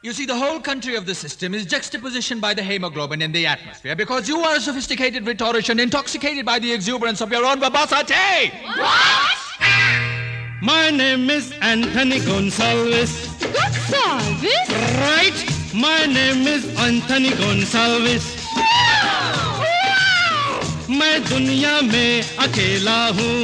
You see, the whole country of the system is juxtapositioned by the hemoglobin in the atmosphere because you are a sophisticated rhetorician intoxicated by the exuberance of your own verbosity. What? My name is Anthony Gonsalves. Gonsalves? Right. My name is Anthony Gonsalves. Wow! मैं दुनिया में अकेला हूँ,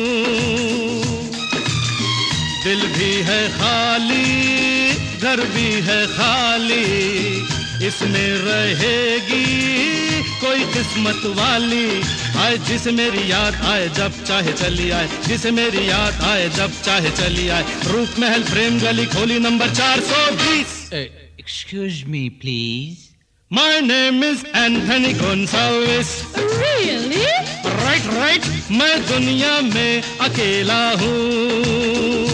दिल भी है खाली, घर भी है खाली, इसमें रहेगी कोई किस्मत वाली, आए जिसे मेरी याद आए जब चाहे चली आए, जिसे मेरी याद आए जब चाहे चली आए, रूप महल प्रेम गली खोली number 420. Excuse me, please. My name is Anthony Gonsalves. Really? Right. मैं दुनिया में अकेला हूँ.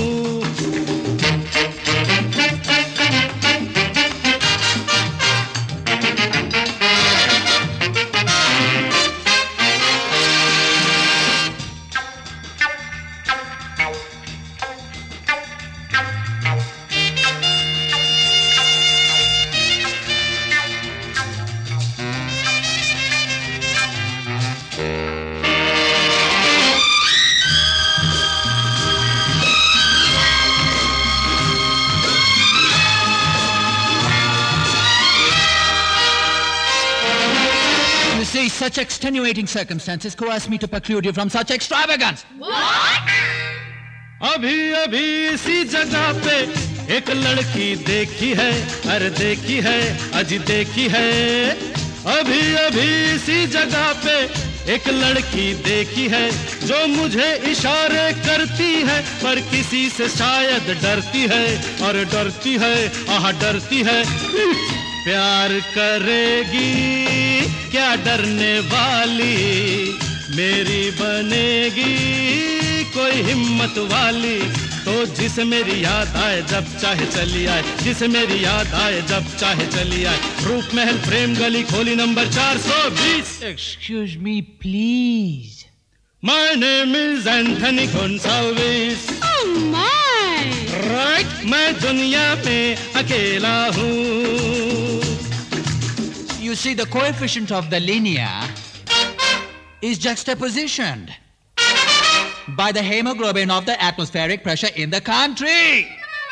Such extenuating circumstances coerce me to preclude you from such extravagance. What? अभी अभी इसी जगह पे एक लड़की देखी है, अरे देखी है, अजी देखी है. अभी अभी इसी जगह पे एक लड़की देखी है जो मुझे इशारे करती है, पर किसी से शायद डरती है, और डरती है, आह डरती है. प्यार करेगी क्या डरने वाली, मेरी बनेगी कोई हिम्मत वाली, तो जिसे मेरी याद आए जब चाहे चली आए, जिसे मेरी याद आए जब चाहे चली आए, रूप महल प्रेम गली खोली number 420. Excuse me, please. My name is Anthony Gonsalves. Oh my! Right, मैं दुनिया में अकेला हूँ. You see, the coefficient of the linear is juxtapositioned by the hemoglobin of the atmospheric pressure in the country.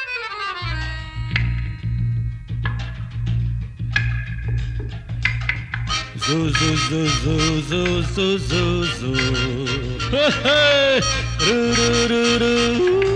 Zoo, zoo, zoo, zoo, zoo, zoo, zoo, zoo. Hey, hey. Roo, roo, roo, roo.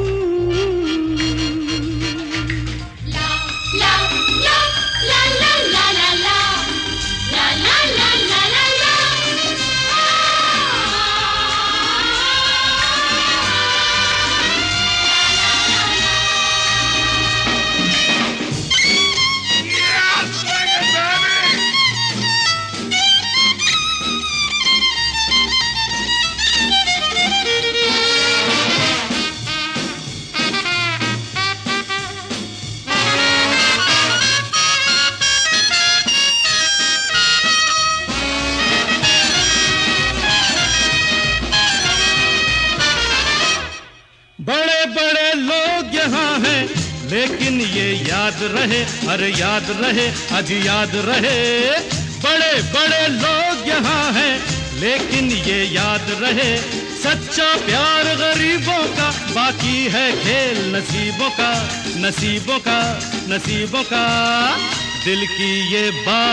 लेकिन ये याद रहे, अरे याद रहे, आज याद रहे, बड़े बड़े लोग यहाँ हैं, लेकिन ये याद रहे, सच्चा प्यार गरीबों का, बाकी है खेल नसीबों का, नसीबों का, नसीबों का. दिल की ये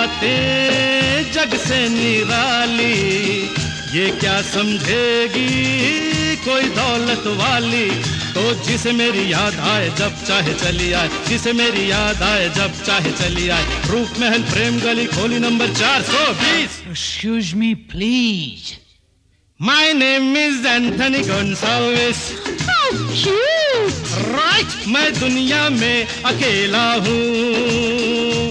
बातें जग से निराली, ये क्या समझेगी कोई दौलत वाली, तो जिसे मेरी याद आए जब चाहे चली आए, जिसे मेरी याद आए जब चाहे चली आए, रूप महल प्रेम गली खोली number 420. Excuse me, please. My name is Anthony Gonsalves. How cute! Right, मैं दुनिया में अकेला हूँ.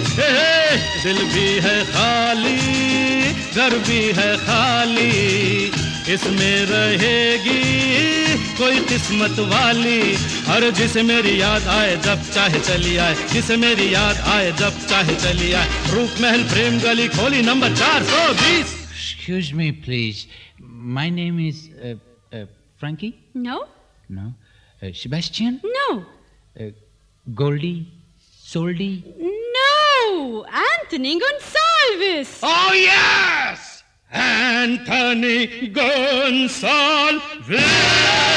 दिल भी है खाली, घर भी है खाली, इसमें रहेगी कोई किस्मत वाली, और जिसे मेरी याद आए जब चाहे चली आए, जिसे मेरी याद आए जब चाहे चली आए, रूप महल प्रेम गली खोली number 420. Excuse me, please. My name is Frankie? No? No. Sebastian? No. Goldie? Soldy? Oh, Anthony Gonsalves. Oh, yes! Anthony Gonsalves.